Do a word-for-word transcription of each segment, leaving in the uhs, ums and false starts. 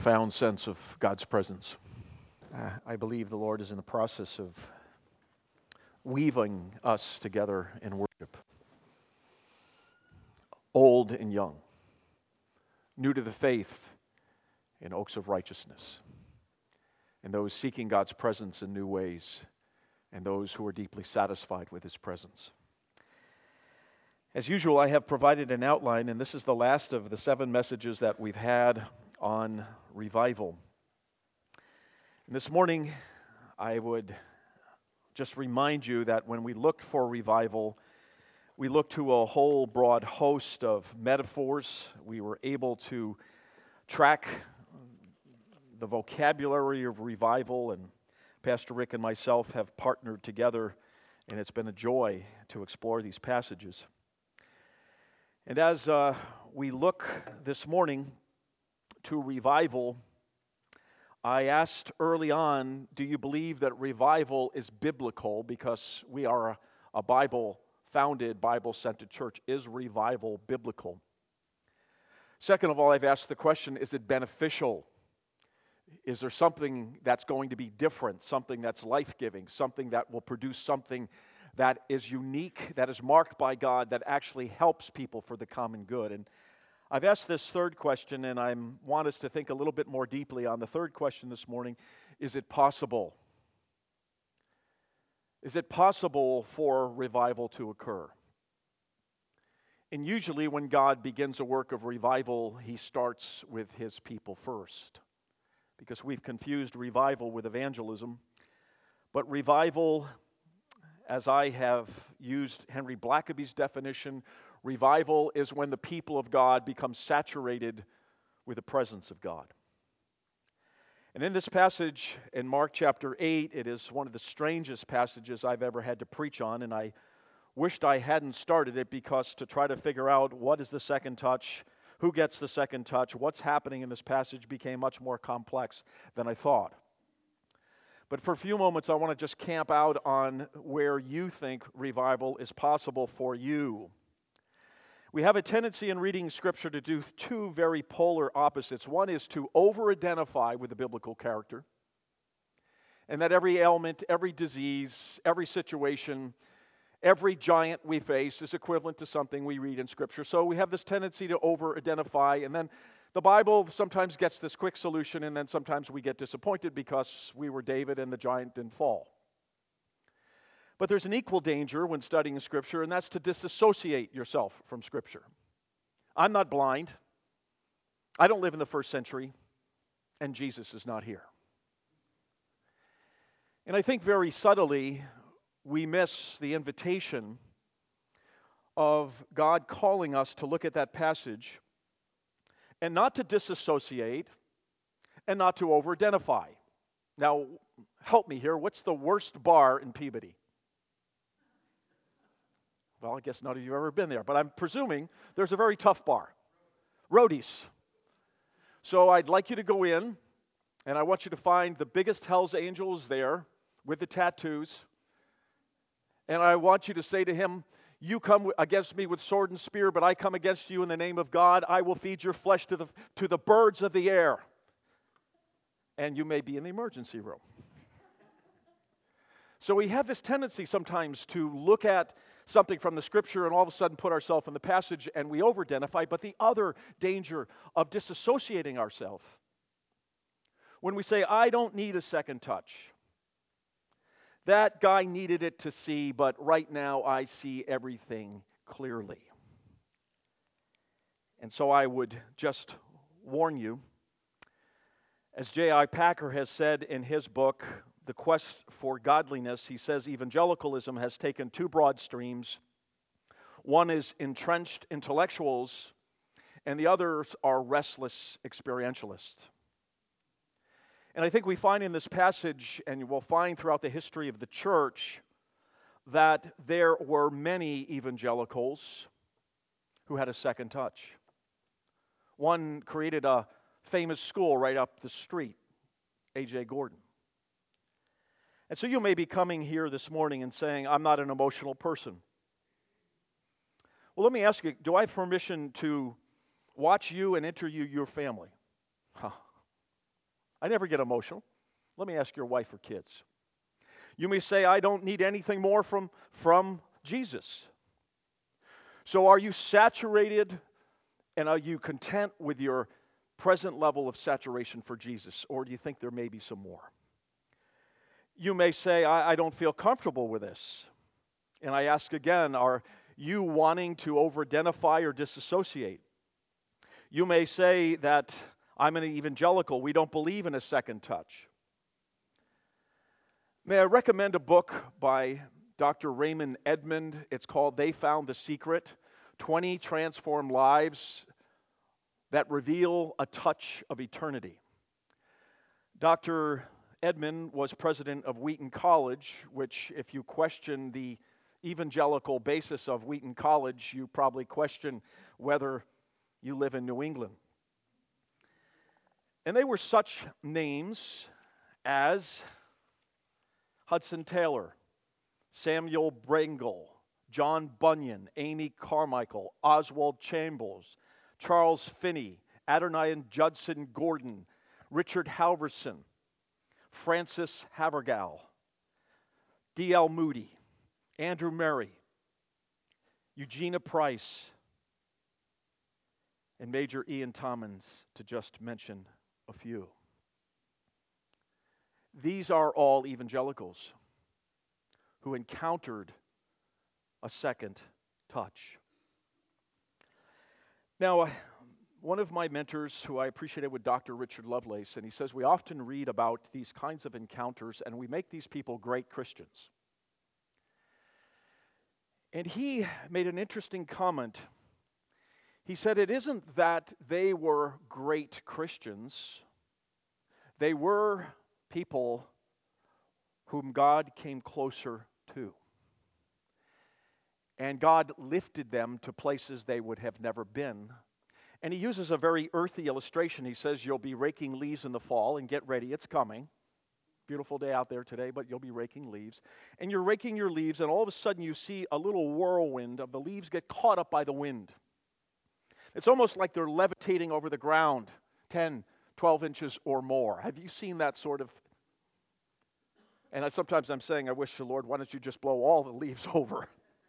Profound sense of God's presence. Uh, I believe the Lord is in the process of weaving us together in worship, old and young, new to the faith in oaks of righteousness, and those seeking God's presence in new ways, and those who are deeply satisfied with His presence. As usual, I have provided an outline, and this is the last of the seven messages that we've had on revival. And this morning, I would just remind you that when we look for revival, we look to a whole broad host of metaphors. We were able to track the vocabulary of revival, and Pastor Rick and myself have partnered together, and it's been a joy to explore these passages. And as uh, we look this morning to revival, I asked early on, do you believe that revival is biblical? Because we are a, a Bible-founded, Bible-centered church. Is revival biblical? Second of all, I've asked the question, is it beneficial? Is there something that's going to be different, something that's life-giving, something that will produce something that is unique, that is marked by God, that actually helps people for the common good? And I've asked this third question, and I want us to think a little bit more deeply on the third question this morning. Is it possible? Is it possible for revival to occur? And usually when God begins a work of revival, He starts with His people first, because we've confused revival with evangelism. But revival, as I have used Henry Blackaby's definition, revival is when the people of God become saturated with the presence of God. And in this passage in Mark chapter eight, it is one of the strangest passages I've ever had to preach on, and I wished I hadn't started it, because to try to figure out what is the second touch, who gets the second touch, what's happening in this passage became much more complex than I thought. But for a few moments, I want to just camp out on where you think revival is possible for you. We have a tendency in reading Scripture to do two very polar opposites. One is to over-identify with the biblical character, and that every ailment, every disease, every situation, every giant we face is equivalent to something we read in Scripture. So we have this tendency to over-identify, and then the Bible sometimes gets this quick solution, and then sometimes we get disappointed because we were David and the giant didn't fall. But there's an equal danger when studying Scripture, and that's to disassociate yourself from Scripture. I'm not blind. I don't live in the first century, and Jesus is not here. And I think very subtly we miss the invitation of God calling us to look at that passage and not to disassociate and not to over-identify. Now, help me here. What's the worst bar in Peabody? Well, I guess none of you have ever been there, but I'm presuming there's a very tough bar. Roadies. So I'd like you to go in, and I want you to find the biggest Hell's Angels there with the tattoos, and I want you to say to him, you come against me with sword and spear, but I come against you in the name of God. I will feed your flesh to the, to the birds of the air. And you may be in the emergency room. So we have this tendency sometimes to look at something from the Scripture and all of a sudden put ourselves in the passage and we over-identify. But the other danger of disassociating ourselves, when we say, I don't need a second touch. That guy needed it to see, but right now I see everything clearly. And so I would just warn you, as J I Packer has said in his book, The Quest for Godliness, he says evangelicalism has taken two broad streams. One is entrenched intellectuals, and the others are restless experientialists. And I think we find in this passage, and we'll find throughout the history of the church, that there were many evangelicals who had a second touch. One created a famous school right up the street, A J Gordon. And so you may be coming here this morning and saying, I'm not an emotional person. Well, let me ask you, do I have permission to watch you and interview your family? Huh. I never get emotional. Let me ask your wife or kids. You may say, I don't need anything more from, from Jesus. So are you saturated and are you content with your present level of saturation for Jesus? Or do you think there may be some more? You may say, I, I don't feel comfortable with this. And I ask again, are you wanting to over-identify or disassociate? You may say that I'm an evangelical. We don't believe in a second touch. May I recommend a book by Doctor Raymond Edmond? It's called They Found the Secret, twenty Transformed Lives that Reveal a Touch of Eternity. Doctor Edmond was president of Wheaton College, which, if you question the evangelical basis of Wheaton College, you probably question whether you live in New England. And they were such names as Hudson Taylor, Samuel Brengle, John Bunyan, Amy Carmichael, Oswald Chambers, Charles Finney, Adoniram Judson Gordon, Richard Halverson, Francis Havergal, D L Moody, Andrew Murray, Eugenia Price, and Major Ian Tommins, to just mention a few. These are all evangelicals who encountered a second touch. Now, one of my mentors who I appreciated was Doctor Richard Lovelace, and he says we often read about these kinds of encounters and we make these people great Christians. And he made an interesting comment. He said it isn't that they were great Christians. They were people whom God came closer to. And God lifted them to places they would have never been. And he uses a very earthy illustration. He says, you'll be raking leaves in the fall, and get ready, it's coming. Beautiful day out there today, but you'll be raking leaves. And you're raking your leaves, and all of a sudden you see a little whirlwind of the leaves get caught up by the wind. It's almost like they're levitating over the ground, ten, twelve inches or more. Have you seen that sort of? And I, sometimes I'm saying, I wish the Lord, why don't you just blow all the leaves over?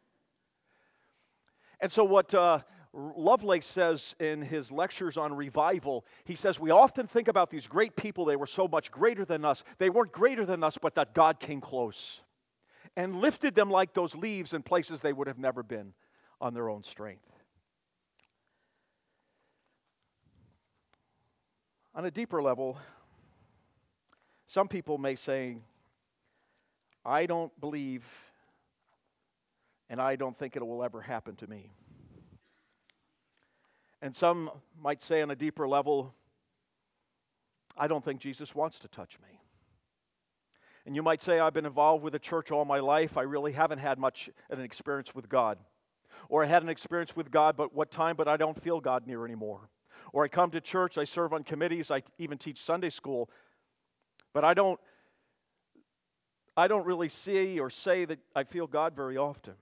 And so what uh, Lovelace says in his lectures on revival, he says, we often think about these great people, they were so much greater than us. They weren't greater than us, but that God came close and lifted them like those leaves in places they would have never been on their own strength. On a deeper level, some people may say, I don't believe and I don't think it will ever happen to me. And some might say on a deeper level, I don't think Jesus wants to touch me. And you might say, I've been involved with the church all my life. I really haven't had much of an experience with God. Or I had an experience with God, but what time, but I don't feel God near anymore. Or I come to church, I serve on committees, I even teach Sunday school, but I don't, I don't really see or say that I feel God very often.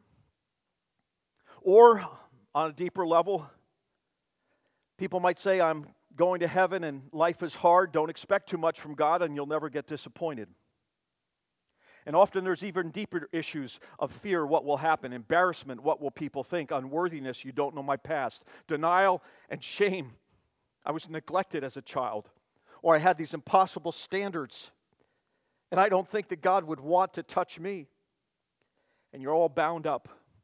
Or on a deeper level, people might say, I'm going to heaven and life is hard, don't expect too much from God and you'll never get disappointed. And often there's even deeper issues of fear, what will happen, embarrassment, what will people think, unworthiness, you don't know my past, denial and shame. I was neglected as a child, or I had these impossible standards, and I don't think that God would want to touch me. And you're all bound up.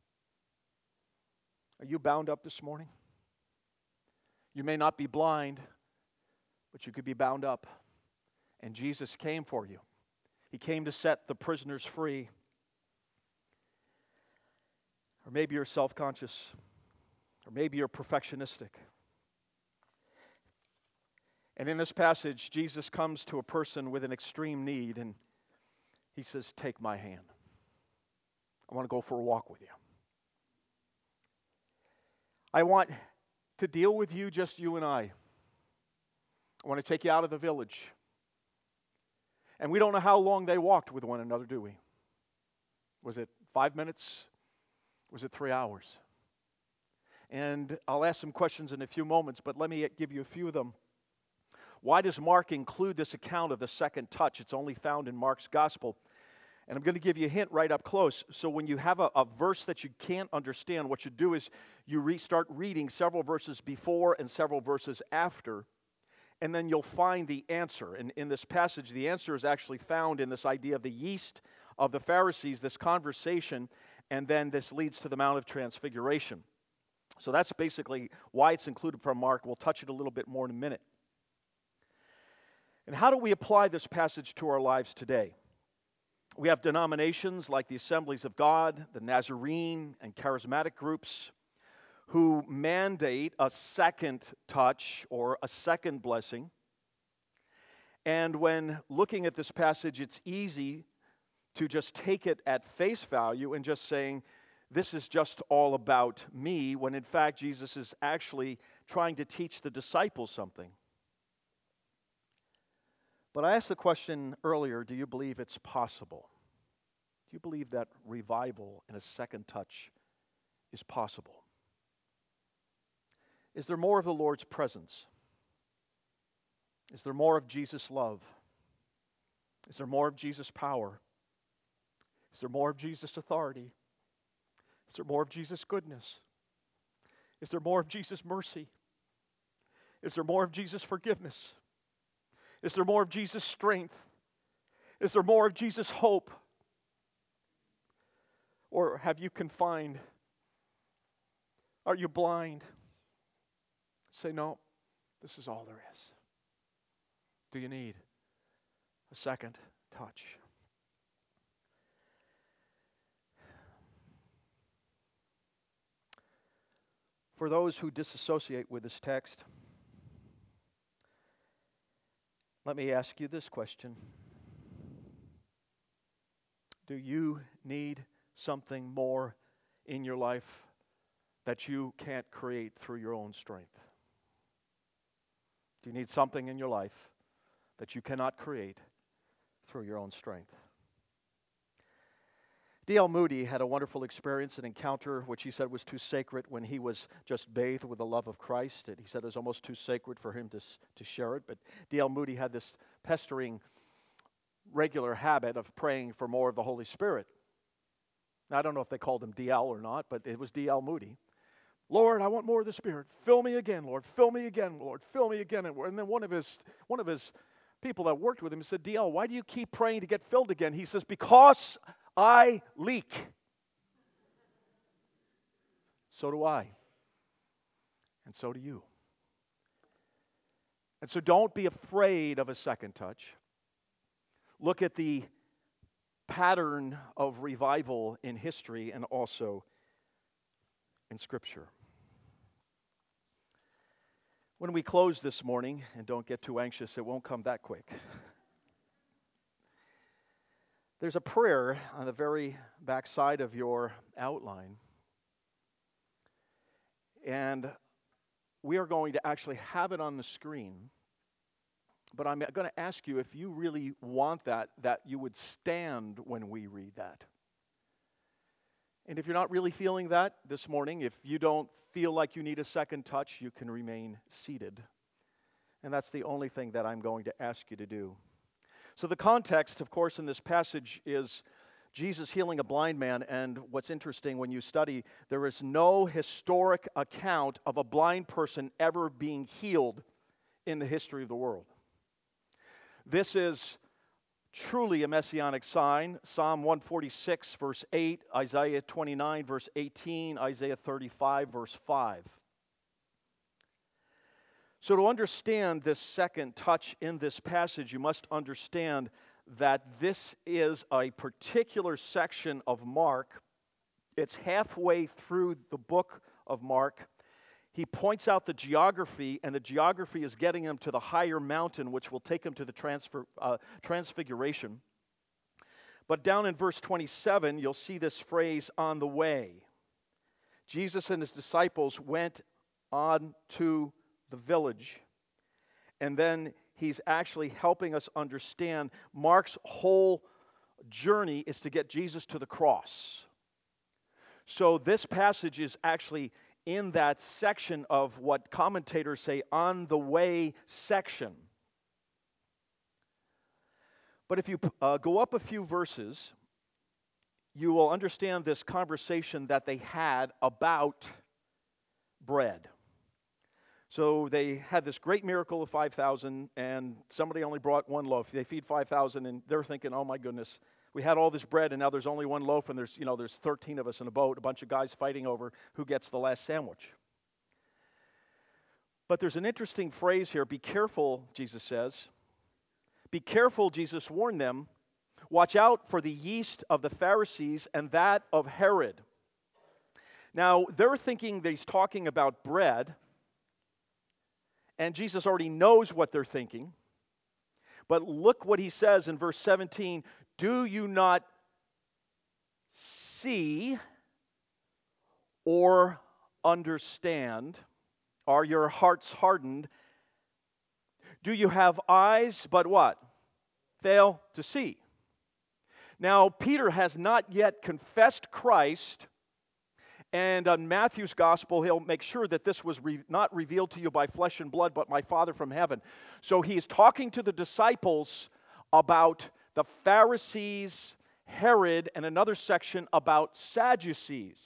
Are you bound up this morning? You may not be blind, but you could be bound up. And Jesus came for you. He came to set the prisoners free. Or maybe you're self-conscious, or maybe you're perfectionistic. And in this passage, Jesus comes to a person with an extreme need, and he says, take my hand. I want to go for a walk with you. I want to deal with you, just you and I. I want to take you out of the village. And we don't know how long they walked with one another, do we? Was it five minutes? Was it three hours? And I'll ask some questions in a few moments, but let me give you a few of them. Why does Mark include this account of the second touch? It's only found in Mark's gospel. And I'm going to give you a hint right up close. So when you have a, a verse that you can't understand, what you do is you restart reading several verses before and several verses after, and then you'll find the answer. And in this passage, the answer is actually found in this idea of the yeast of the Pharisees, this conversation, and then this leads to the Mount of Transfiguration. So that's basically why it's included from Mark. We'll touch it a little bit more in a minute. And how do we apply this passage to our lives today? We have denominations like the Assemblies of God, the Nazarene, and charismatic groups who mandate a second touch or a second blessing. And when looking at this passage, it's easy to just take it at face value and just saying, this is just all about me, when in fact Jesus is actually trying to teach the disciples something. But I asked the question earlier, do you believe it's possible? Do you believe that revival and a second touch is possible? Is there more of the Lord's presence? Is there more of Jesus' love? Is there more of Jesus' power? Is there more of Jesus' authority? Is there more of Jesus' goodness? Is there more of Jesus' mercy? Is there more of Jesus' forgiveness? Is there more of Jesus' strength? Is there more of Jesus' hope? Or have you confined? Are you blind? Say, no, this is all there is. Do you need a second touch? For those who disassociate with this text, let me ask you this question. Do you need something more in your life that you can't create through your own strength? Do you need something in your life that you cannot create through your own strength? D L Moody had a wonderful experience, an encounter which he said was too sacred when he was just bathed with the love of Christ. He said it was almost too sacred for him to, to share it. But D L Moody had this pestering, regular habit of praying for more of the Holy Spirit. Now, I don't know if they called him D L or not, but it was D L Moody. Lord, I want more of the Spirit. Fill me again, Lord. Fill me again, Lord. Fill me again. And then one of his one of his people that worked with him said, D L, why do you keep praying to get filled again? He says, because I leak. So do I. And so do you. And so don't be afraid of a second touch. Look at the pattern of revival in history and also in Scripture. When we close this morning, and don't get too anxious, it won't come that quick. There's a prayer on the very back side of your outline. And we are going to actually have it on the screen. But I'm going to ask you, if you really want that, that you would stand when we read that. And if you're not really feeling that this morning, if you don't feel like you need a second touch, you can remain seated. And that's the only thing that I'm going to ask you to do. So the context, of course, in this passage is Jesus healing a blind man. And what's interesting when you study, there is no historic account of a blind person ever being healed in the history of the world. This is truly a messianic sign. Psalm one forty-six, verse eight, Isaiah twenty-nine, verse eighteen, Isaiah thirty-five, verse five. So to understand this second touch in this passage, you must understand that this is a particular section of Mark. It's halfway through the book of Mark. He points out the geography, and the geography is getting him to the higher mountain, which will take him to the transfer, uh, transfiguration. But down in verse twenty-seven, you'll see this phrase, on the way. Jesus and his disciples went on to the village. And then he's actually helping us understand Mark's whole journey is to get Jesus to the cross. So this passage is actually in that section of what commentators say on the way section. But if you uh, go up a few verses, you will understand this conversation that they had about bread. So they had this great miracle of five thousand, and somebody only brought one loaf. They feed five thousand, and they're thinking, oh my goodness, we had all this bread, and now there's only one loaf, and there's, you know, there's thirteen of us in a boat, a bunch of guys fighting over who gets the last sandwich. But there's an interesting phrase here. Be careful, Jesus says. Be careful, Jesus warned them. Watch out for the yeast of the Pharisees and that of Herod. Now, they're thinking that he's talking about bread, and Jesus already knows what they're thinking. But look what he says in verse seventeen. Do you not see or understand? Are your hearts hardened? Do you have eyes, but what? Fail to see. Now, Peter has not yet confessed Christ, and on Matthew's gospel, he'll make sure that this was re- not revealed to you by flesh and blood, but my Father from heaven. So he is talking to the disciples about the Pharisees, Herod, and another section about Sadducees.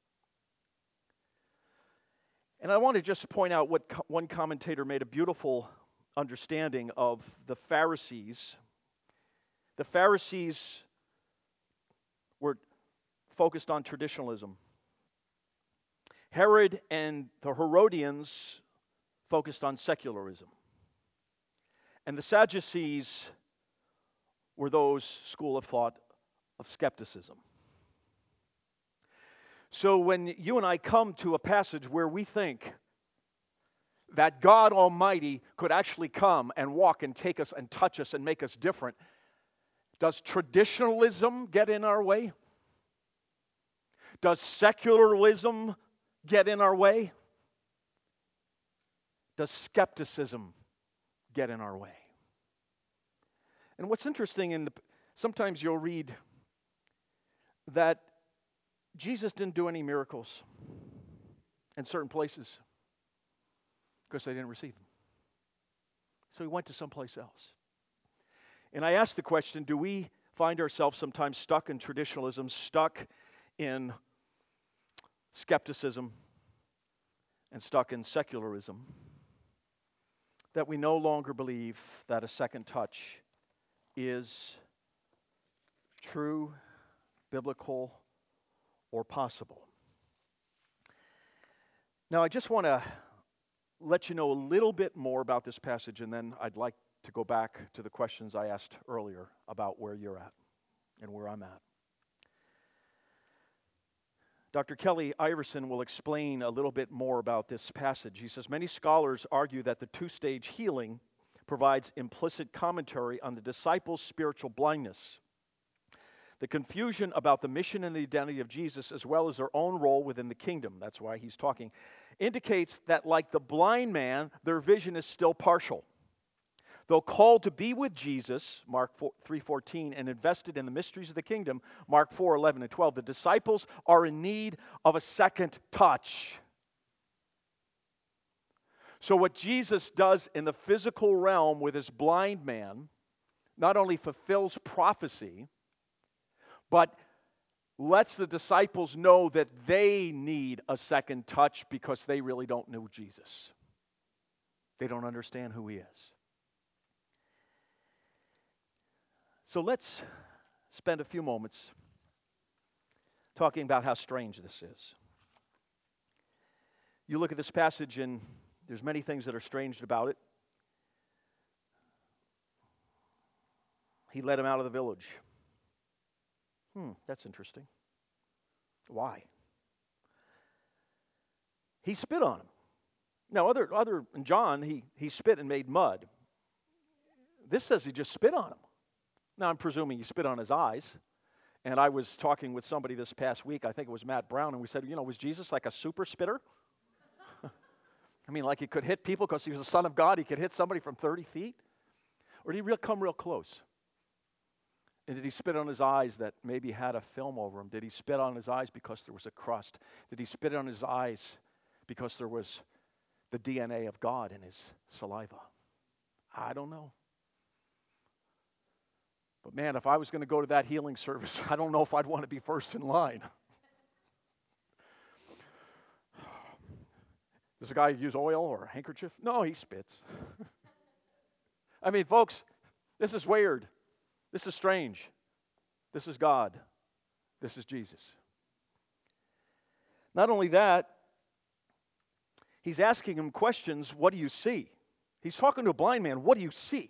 And I want to just point out what co- one commentator made a beautiful understanding of the Pharisees. The Pharisees were focused on traditionalism. Herod and the Herodians focused on secularism. And the Sadducees were those school of thought of skepticism. So when you and I come to a passage where we think that God Almighty could actually come and walk and take us and touch us and make us different, does traditionalism get in our way? Does secularism get in our way? Does skepticism get in our way? And what's interesting, in the, sometimes you'll read that Jesus didn't do any miracles in certain places because they didn't receive him. So he went to someplace else. And I ask the question, do we find ourselves sometimes stuck in traditionalism, stuck in skepticism, and stuck in secularism, that we no longer believe that a second touch is true, biblical, or possible? Now, I just want to let you know a little bit more about this passage, and then I'd like to go back to the questions I asked earlier about where you're at and where I'm at. Doctor Kelly Iverson will explain a little bit more about this passage. He says, many scholars argue that the two-stage healing provides implicit commentary on the disciples' spiritual blindness. The confusion about the mission and the identity of Jesus, as well as their own role within the kingdom, that's why he's talking, indicates that like the blind man, their vision is still partial. Though called to be with Jesus, Mark three fourteen, and invested in the mysteries of the kingdom, Mark four eleven and twelve, the disciples are in need of a second touch. So what Jesus does in the physical realm with his blind man not only fulfills prophecy, but lets the disciples know that they need a second touch because they really don't know Jesus. They don't understand who he is. So let's spend a few moments talking about how strange this is. You look at this passage and there's many things that are strange about it. He led him out of the village. Hmm, that's interesting. Why? He spit on him. Now, other, other in John, he, he spit and made mud. This says he just spit on him. Now, I'm presuming he spit on his eyes. And I was talking with somebody this past week, I think it was Matt Brown, and we said, you know, was Jesus like a super spitter? I mean, like he could hit people because he was the Son of God, he could hit somebody from thirty feet? Or did he real come real close? And did he spit on his eyes that maybe had a film over him? Did he spit on his eyes because there was a crust? Did he spit on his eyes because there was the D N A of God in his saliva? I don't know. man, if I was going to go to that healing service, I don't know if I'd want to be first in line. Does the guy use oil or a handkerchief? No, he spits. I mean, folks, this is weird. This is strange. This is God. This is Jesus. Not only that, he's asking him questions. What do you see? He's talking to a blind man. What do you see?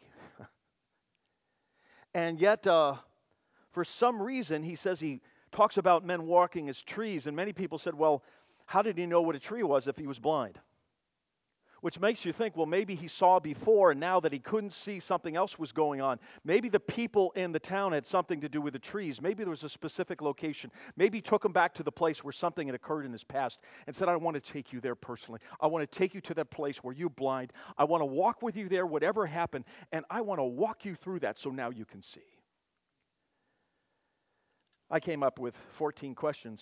And yet, uh, for some reason, he says he talks about men walking as trees. And many people said, well, how did he know what a tree was if he was blind? Which makes you think, well, maybe he saw before, and now that he couldn't see, something else was going on. Maybe the people in the town had something to do with the trees. Maybe there was a specific location. Maybe he took him back to the place where something had occurred in his past and said, I want to take you there personally. I want to take you to that place where you're blind. I want to walk with you there, whatever happened, and I want to walk you through that so now you can see. I came up with fourteen questions.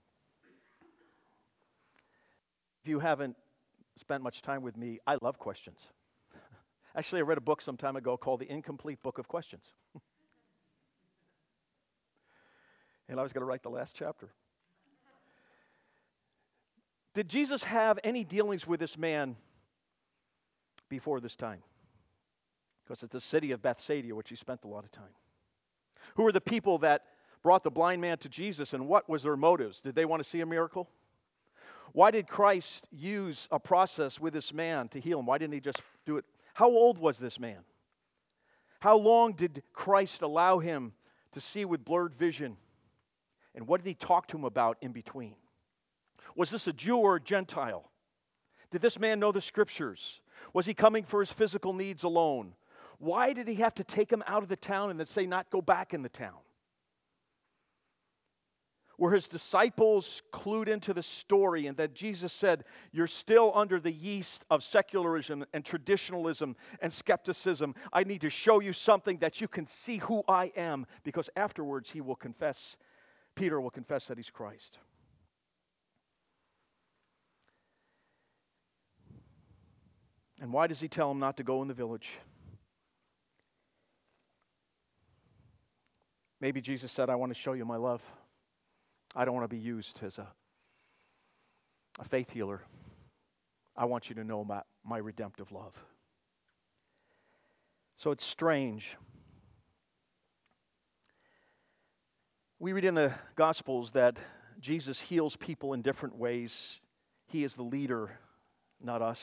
If you haven't spent much time with me, I love questions. Actually, I read a book some time ago called The Incomplete Book of Questions. And I was going to write the last chapter. Did Jesus have any dealings with this man before this time? Because it's the city of Bethsaida, which he spent a lot of time. Who were the people that brought the blind man to Jesus, and what was their motives? Did they want to see a miracle? Why did Christ use a process with this man to heal him? Why didn't he just do it? How old was this man? How long did Christ allow him to see with blurred vision? And what did he talk to him about in between? Was this a Jew or a Gentile? Did this man know the Scriptures? Was he coming for his physical needs alone? Why did he have to take him out of the town and then say not go back in the town? Were his disciples clued into the story and that Jesus said, you're still under the yeast of secularism and traditionalism and skepticism. I need to show you something that you can see who I am, because afterwards he will confess, Peter will confess that he's Christ. And why does he tell him not to go in the village? Maybe Jesus said, I want to show you my love. I don't want to be used as a, a faith healer. I want you to know my, my redemptive love. So it's strange. We read in the Gospels that Jesus heals people in different ways. He is the leader, not us.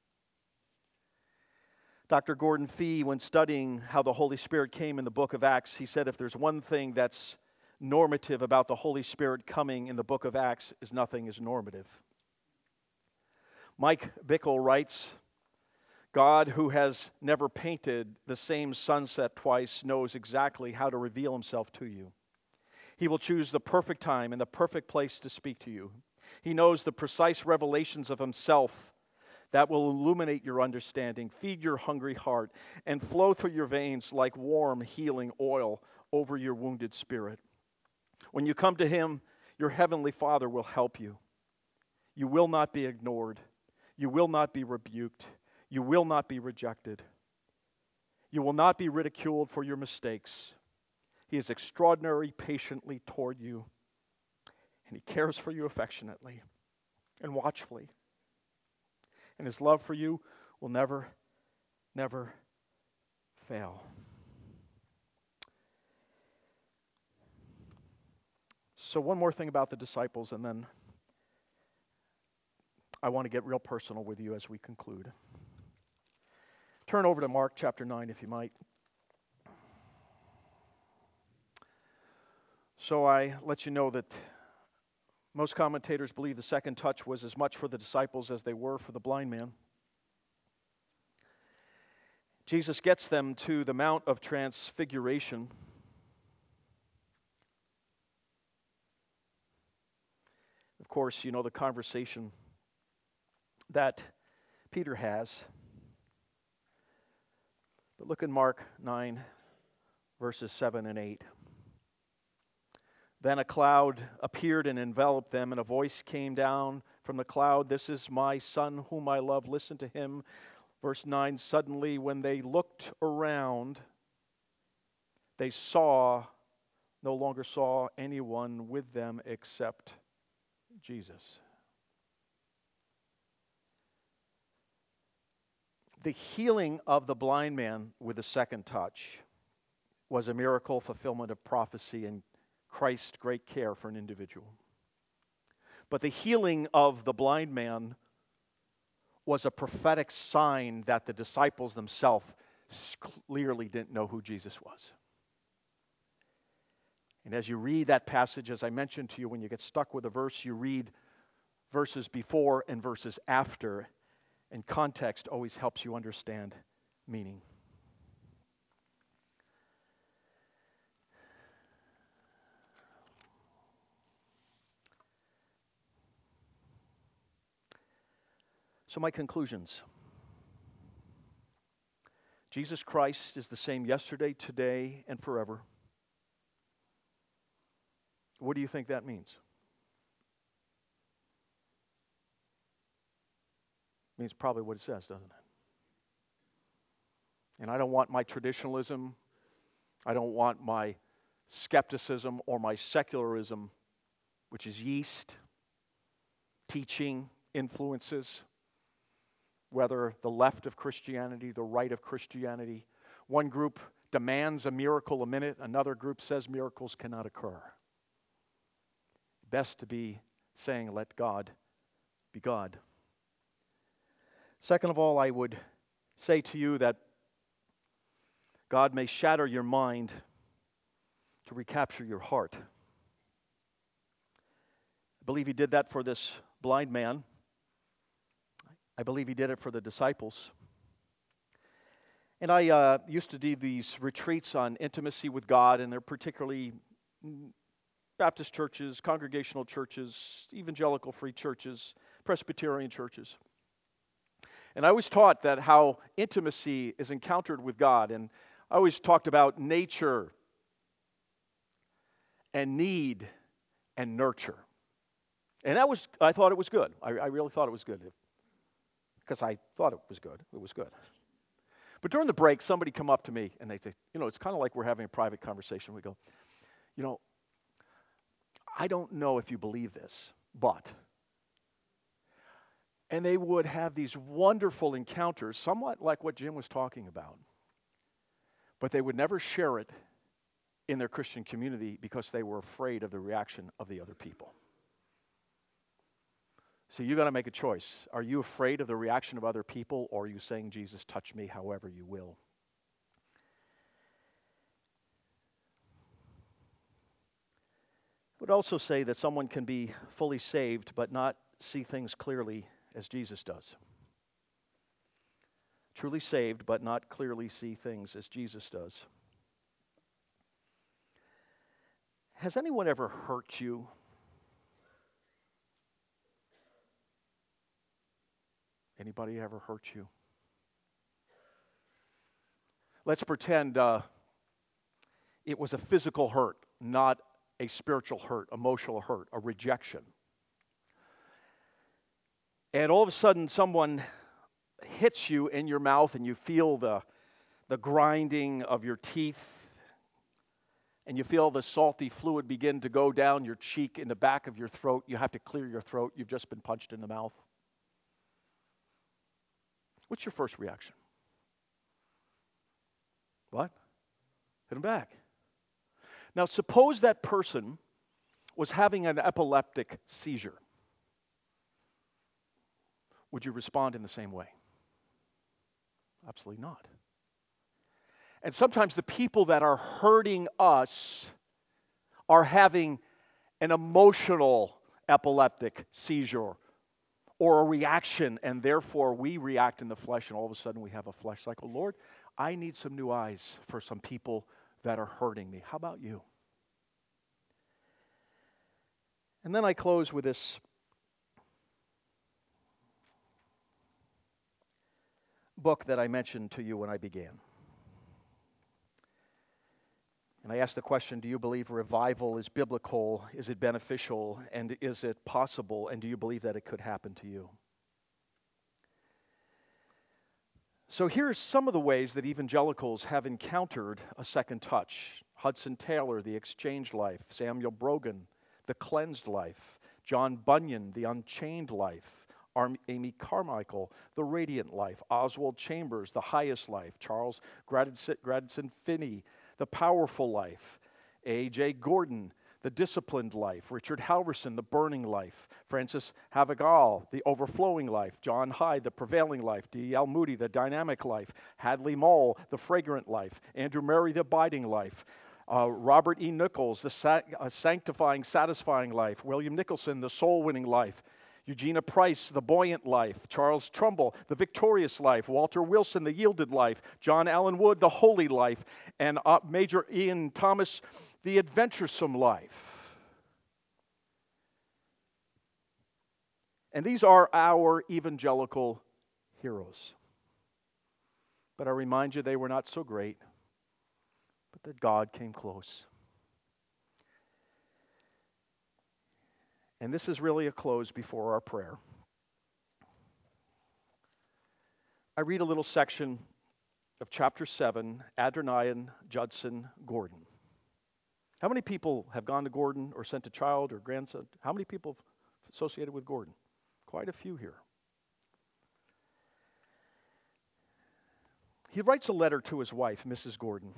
Doctor Gordon Fee, when studying how the Holy Spirit came in the book of Acts, he said if there's one thing that's normative about the Holy Spirit coming in the book of Acts, is nothing is normative. Mike Bickle writes, God, who has never painted the same sunset twice, knows exactly how to reveal himself to you. He will choose the perfect time and the perfect place to speak to you. He knows the precise revelations of himself that will illuminate your understanding, feed your hungry heart, and flow through your veins like warm, healing oil over your wounded spirit. When you come to him, your heavenly Father will help you. You will not be ignored. You will not be rebuked. You will not be rejected. You will not be ridiculed for your mistakes. He is extraordinary patiently toward you, and he cares for you affectionately and watchfully. And his love for you will never, never fail. So one more thing about the disciples, and then I want to get real personal with you as we conclude. Turn over to Mark chapter nine, if you might. So I let you know that most commentators believe the second touch was as much for the disciples as they were for the blind man. Jesus gets them to the Mount of Transfiguration. Of course, you know the conversation that Peter has. But look in Mark nine, verses seven and eight. Then a cloud appeared and enveloped them, and a voice came down from the cloud, "This is my Son whom I love, listen to him." Verse nine, suddenly when they looked around, they saw, no longer saw anyone with them except Jesus. The healing of the blind man with the second touch was a miracle fulfillment of prophecy and Christ's great care for an individual. But the healing of the blind man was a prophetic sign that the disciples themselves clearly didn't know who Jesus was. And as you read that passage, as I mentioned to you, when you get stuck with a verse, you read verses before and verses after, and context always helps you understand meaning. So my conclusions. Jesus Christ is the same yesterday, today, and forever. What do you think that means? It means probably what it says, doesn't it? And I don't want my traditionalism, I don't want my skepticism or my secularism, which is yeast, teaching, influences, whether the left of Christianity, the right of Christianity. One group demands a miracle a minute, another group says miracles cannot occur. Best to be saying, let God be God. Second of all, I would say to you that God may shatter your mind to recapture your heart. I believe He did that for this blind man. I believe He did it for the disciples. And I uh, used to do these retreats on intimacy with God, and they're particularly Baptist churches, congregational churches, evangelical free churches, Presbyterian churches. And I always taught that how intimacy is encountered with God, and I always talked about nature and need and nurture. And that was, I thought it was good. I, I really thought it was good. Because I thought it was good. It was good. But during the break, somebody come up to me and they say, you know, it's kind of like we're having a private conversation. We go, you know, I don't know if you believe this, but. And they would have these wonderful encounters, somewhat like what Jim was talking about. But they would never share it in their Christian community because they were afraid of the reaction of the other people. So you got to make a choice. Are you afraid of the reaction of other people, or are you saying, Jesus, touch me however you will? I would also say that someone can be fully saved but not see things clearly as Jesus does. Truly saved but not clearly see things as Jesus does. Has anyone ever hurt you? Anybody ever hurt you? Let's pretend uh, it was a physical hurt, not a spiritual hurt, emotional hurt, a rejection. And all of a sudden someone hits you in your mouth and you feel the, the grinding of your teeth, and you feel the salty fluid begin to go down your cheek in the back of your throat. You have to clear your throat. You've just been punched in the mouth. What's your first reaction? What? Hit him back. Now, suppose that person was having an epileptic seizure. Would you respond in the same way? Absolutely not. And sometimes the people that are hurting us are having an emotional epileptic seizure or a reaction, and therefore we react in the flesh, and all of a sudden we have a flesh cycle. Lord, I need some new eyes for some people that are hurting me. How about you? And then I close with this book that I mentioned to you when I began. And I asked the question, do you believe revival is biblical? Is it beneficial? And is it possible? And do you believe that it could happen to you? So here are some of the ways that evangelicals have encountered a second touch. Hudson Taylor, The Exchanged Life, Samuel Brogan, The Cleansed Life, John Bunyan, The Unchained Life, Arm- Amy Carmichael, The Radiant Life, Oswald Chambers, The Highest Life, Charles Gradson, Gradson Finney, The Powerful Life, A J Gordon, The Disciplined Life, Richard Halverson, The Burning Life, Francis Havergal, The Overflowing Life, John Hyde, The Prevailing Life, D L Moody, The Dynamic Life, Hadley Mole, The Fragrant Life, Andrew Murray, The Abiding Life, uh, Robert E. Nichols, The sa- uh, Sanctifying, Satisfying Life, William Nicholson, The Soul-Winning Life, Eugenia Price, The Buoyant Life, Charles Trumbull, The Victorious Life, Walter Wilson, The Yielded Life, John Allen Wood, The Holy Life, and uh, Major Ian Thomas, The Adventuresome Life. And these are our evangelical heroes. But I remind you, they were not so great, but that God came close. And this is really a close before our prayer. I read a little section of chapter seven, Adoniram Judson Gordon. How many people have gone to Gordon or sent a child or grandson? How many people associated with Gordon? Quite a few here. He writes a letter to his wife, Missus Gordon.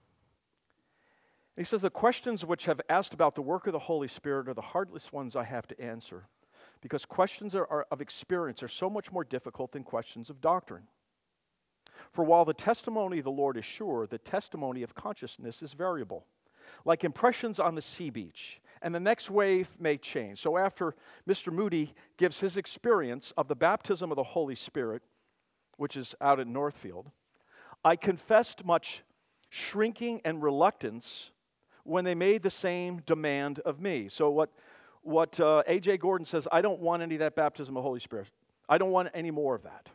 He says, the questions which have asked about the work of the Holy Spirit are the hardest ones I have to answer, because questions are, are of experience are so much more difficult than questions of doctrine. For while the testimony of the Lord is sure, the testimony of consciousness is variable, like impressions on the sea beach, and the next wave may change. So after Mister Moody gives his experience of the baptism of the Holy Spirit, which is out at Northfield, I confessed much shrinking and reluctance when they made the same demand of me. So what, what uh, A J Gordon says, I don't want any of that baptism of the Holy Spirit. I don't want any more of that.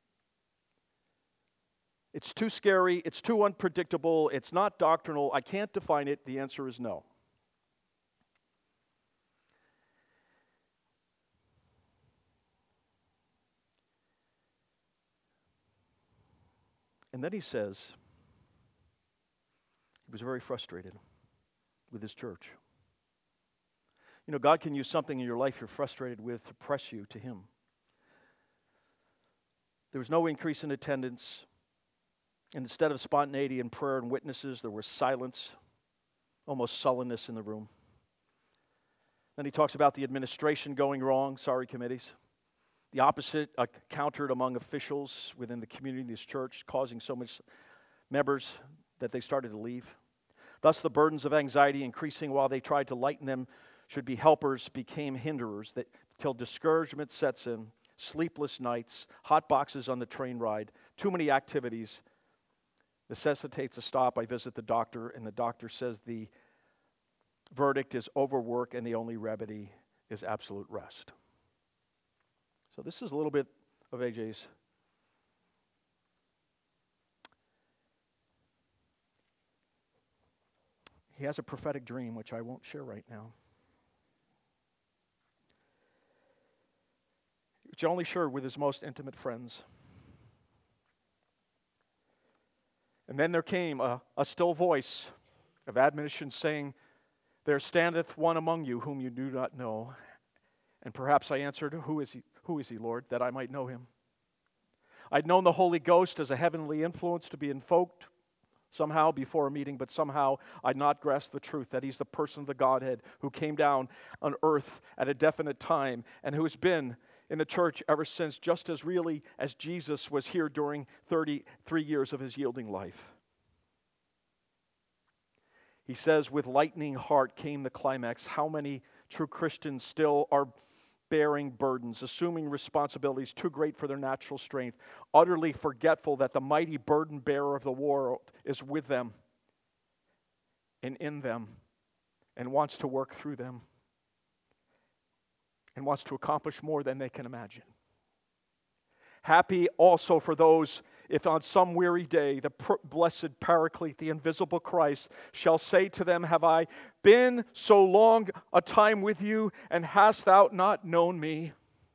It's too scary. It's too unpredictable. It's not doctrinal. I can't define it. The answer is no. And then he says he was very frustrated with his church. You know, God can use something in your life you're frustrated with to press you to Him. There was no increase in attendance. And instead of spontaneity in prayer and witnesses, there was silence, almost sullenness in the room. Then he talks about the administration going wrong, sorry committees. The opposite uh, countered among officials within the community of this church, causing so much members that they started to leave. Thus the burdens of anxiety increasing while they tried to lighten them should be helpers became hinderers, that till discouragement sets in, sleepless nights, hot boxes on the train ride, too many activities necessitates a stop. I visit the doctor, and the doctor says the verdict is overwork and the only remedy is absolute rest. So this is a little bit of A J's. He has a prophetic dream, which I won't share right now. Which he only shared with his most intimate friends. And then there came a, a still voice of admonition saying, there standeth one among you whom you do not know. And perhaps I answered, Who is he, who is he, Lord, that I might know him? I'd known the Holy Ghost as a heavenly influence to be invoked somehow before a meeting, but somehow I'd not grasped the truth that He's the person of the Godhead who came down on earth at a definite time and who has been in the church ever since, just as really as Jesus was here during thirty-three years of His yielding life. He says, with lightning heart came the climax. How many true Christians still are bearing burdens, assuming responsibilities too great for their natural strength, utterly forgetful that the mighty burden bearer of the world is with them and in them and wants to work through them and wants to accomplish more than they can imagine. Happy also for those, if on some weary day the pr- blessed Paraclete, the invisible Christ, shall say to them, have I been so long a time with you, and hast thou not known me?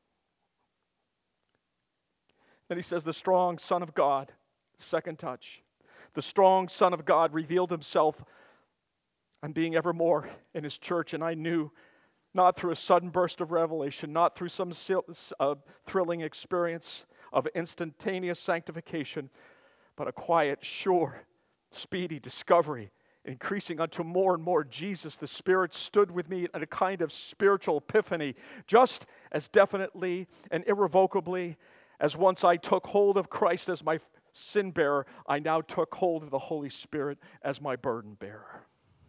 Then he says, the strong Son of God, second touch, the strong Son of God revealed Himself on being ever more in His church, and I knew, not through a sudden burst of revelation, not through some uh, thrilling experience of instantaneous sanctification, but a quiet, sure, speedy discovery, increasing unto more and more Jesus. The Spirit stood with me at a kind of spiritual epiphany, just as definitely and irrevocably as once I took hold of Christ as my sin bearer, I now took hold of the Holy Spirit as my burden bearer.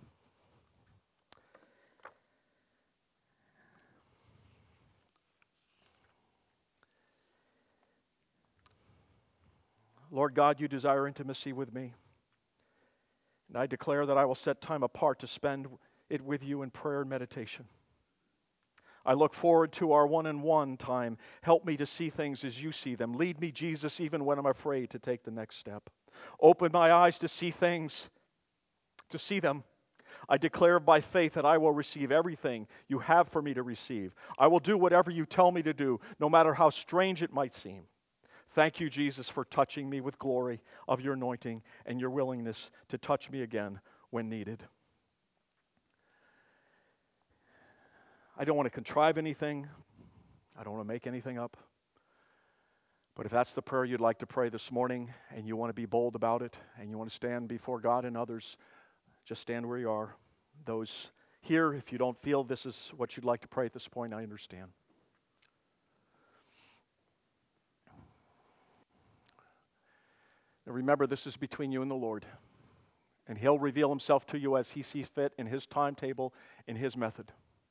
Lord God, you desire intimacy with me. And I declare that I will set time apart to spend it with you in prayer and meditation. I look forward to our one-on-one time. Help me to see things as you see them. Lead me, Jesus, even when I'm afraid to take the next step. Open my eyes to see things, to see them. I declare by faith that I will receive everything you have for me to receive. I will do whatever you tell me to do, no matter how strange it might seem. Thank you, Jesus, for touching me with glory of your anointing and your willingness to touch me again when needed. I don't want to contrive anything. I don't want to make anything up. But if that's the prayer you'd like to pray this morning, and you want to be bold about it, and you want to stand before God and others, just stand where you are. Those here, if you don't feel this is what you'd like to pray at this point, I understand. Now remember, this is between you and the Lord. And He'll reveal Himself to you as He sees fit in His timetable, in His method.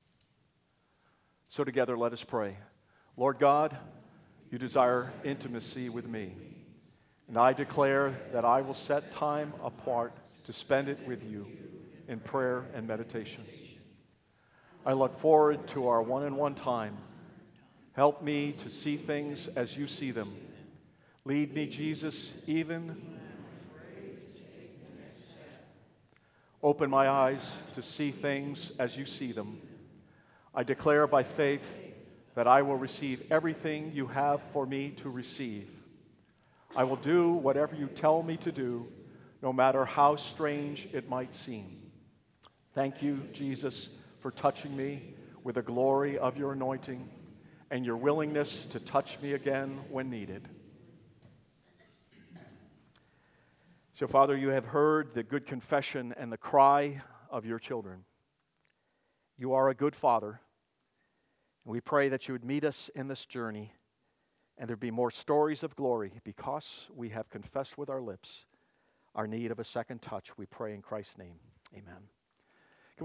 So together, let us pray. Lord God, you desire intimacy with me. And I declare that I will set time apart to spend it with you in prayer and meditation. I look forward to our one-on-one time. Help me to see things as you see them. Lead me, Jesus, even. Open my eyes to see things as you see them. I declare by faith that I will receive everything you have for me to receive. I will do whatever you tell me to do, no matter how strange it might seem. Thank you, Jesus, for touching me with the glory of your anointing and your willingness to touch me again when needed. So, Father, you have heard the good confession and the cry of your children. You are a good Father, and we pray that you would meet us in this journey, and there be more stories of glory because we have confessed with our lips our need of a second touch. We pray in Christ's name. Amen.